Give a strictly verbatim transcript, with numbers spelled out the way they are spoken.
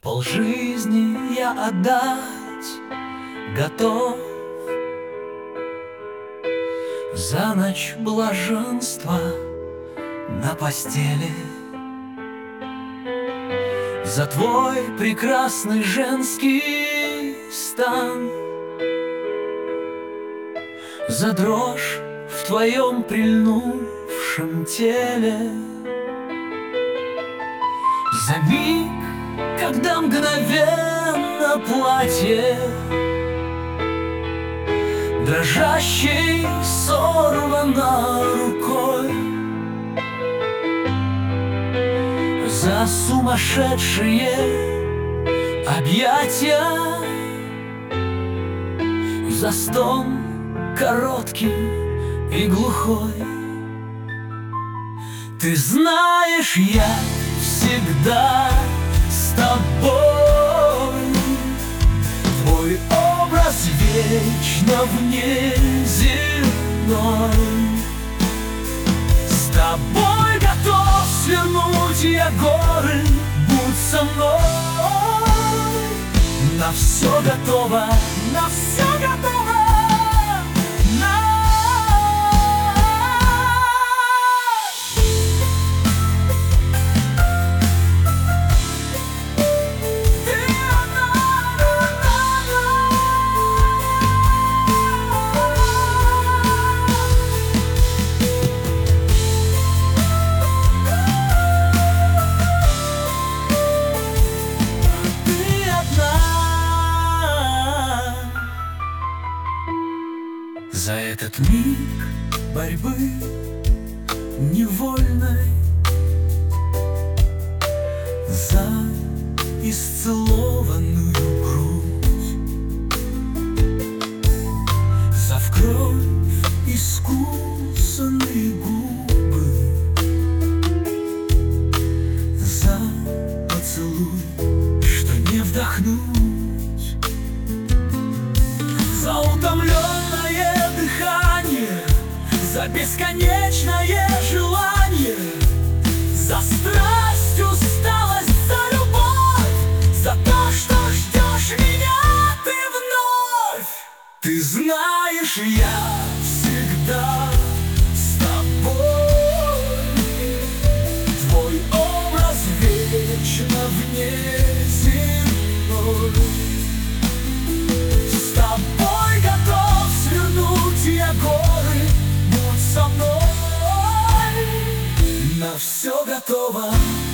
Полжизни я отдать готов за ночь блаженства на постели, за твой прекрасный женский стан, за дрожь в твоем прильнувшем теле, за миг, когда мгновенно платье дрожащей сорвано рукой, за сумасшедшие объятия, за стон короткий и глухой. Ты знаешь, я всегда с тобой, твой образ вечно внеземной. С тобой готов свернуть я горы, будь со мной. На все готово, на все готово. За этот миг борьбы невольной, за исцелованную грудь, за в кровь искусанные губы, за поцелуй, что не вдохнуть, за утомленное дыхание, за бесконечное желание, за страсть, усталость, за любовь, за то, что ждешь меня ты вновь. Ты знаешь, я всегда с тобой, твой образ вечно внеземной. С тобой готов свернуть я горы, будь со мной. На все готово.